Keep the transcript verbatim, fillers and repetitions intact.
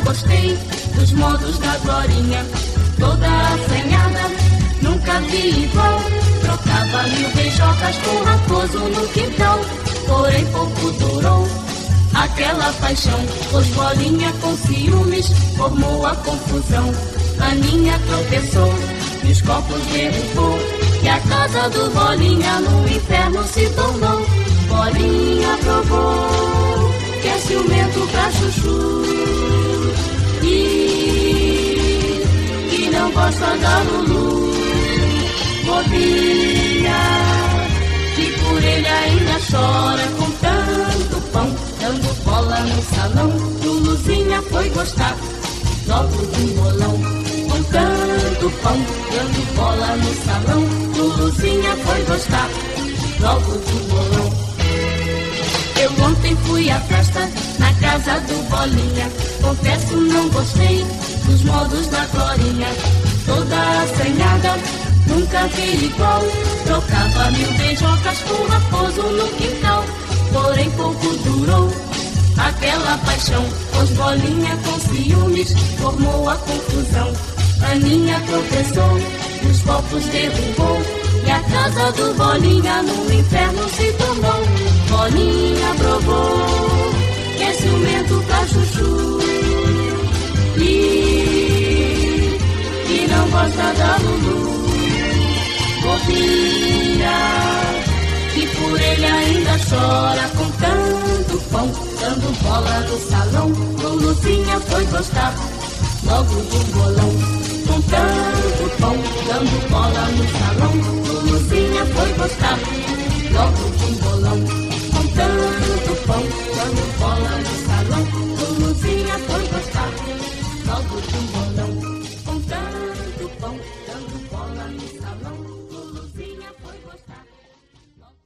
gostei dos modos da Glorinha, toda assanhada, nunca vi igual. Trocava mil beijocas com raposo no quintal, porém pouco durou aquela paixão, pois Bolinha com ciúmes formou a confusão. Aninha tropeçou e os copos derrubou, e a casa do Bolinha no inferno se tornou. Bolinha provou que é ciumento pra chuchu e que não gosta da Lulu. Bobinha, que por ele ainda chora com tanto pão, dando bola no salão. Luluzinha foi gostar logo de um bolão, com tanto pão, dando bola no salão. Luluzinha foi gostar logo de um bolão. Eu ontem fui à festa na casa do Bolinha, confesso não gostei dos modos da Glorinha, toda assanhada, nunca vi igual. Trocava mil beijocas com raposo no quintal, porém pouco durou aquela paixão, pois Bolinha com ciúmes formou a confusão. Aninha tropeçou, os copos derrubou, e a casa do Bolinha no inferno se tornou. Bolinha provou que é ciumento pra chuchu e que não gosta da Lulu. Bobinha, que por ele ainda chora com tanto pão, dando bola no salão. Luluzinha foi gostar logo de um bolão, com tanto pão, dando bola no salão. Luluzinha foi gostar logo de um bolão, com tanto pão, dando bola no salão.